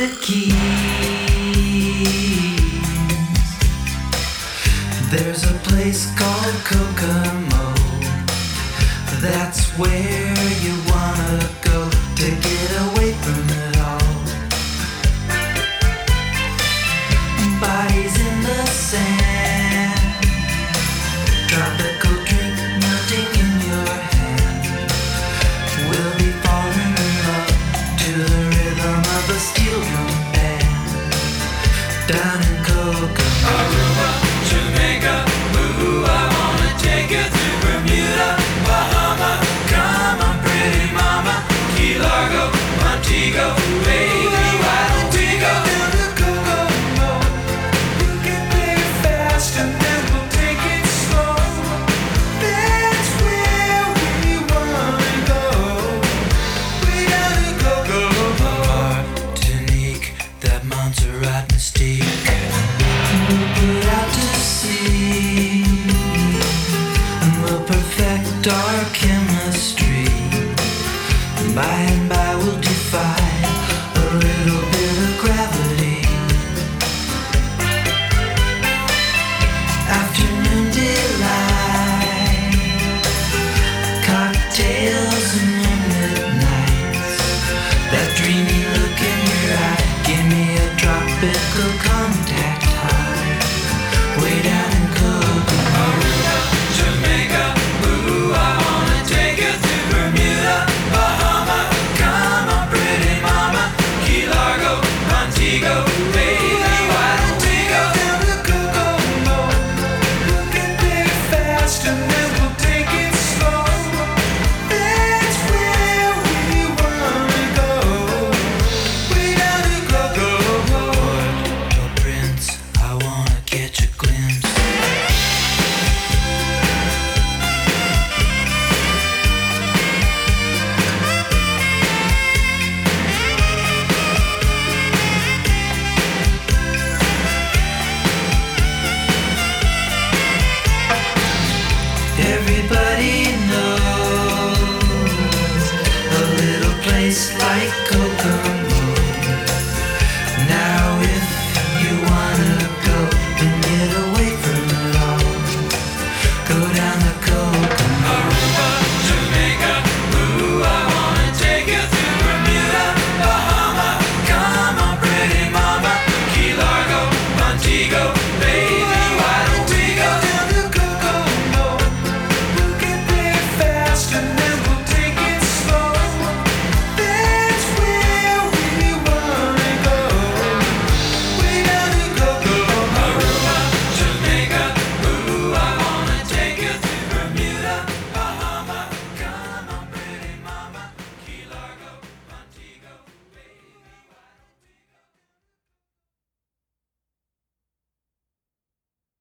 the keys. There's a place called Kokomo. That's where you wanna go to get away from it all. Bodies in the sand, tropical drink melting in your hand. We'll be falling in love to the rhythm of a steel drum band. Down in Kokomo, Aruba, Jamaica, ooh, I wanna take you through Bermuda, Bahama, come on pretty mama, Key Largo, Montego, baby, why don't we go down to Kokomo? We can play it fast and then we'll take it slow. That's where we wanna go. We down to Kokomo. Martinique, that Montserrat mystique. We'll put out to sea and we'll perfect our chemistry. By and by we'll defy a little bit of gravity. Afternoon delight, cocktails and moonlit nights. That dreamy look in your eye, give me a tropical contact high. Way down in Kokomo, Aruba, Jamaica, ooh, I wanna take you through Bermuda, Bahama, come on pretty mama, Key Largo, Montego, baby, why don't we go down to Kokomo? We can play it fast and then we'll take it slow. That's where we wanna go. We down to Kokomo. Prince, I wanna catch a glimpse. Everybody knows a little place like Kokomo.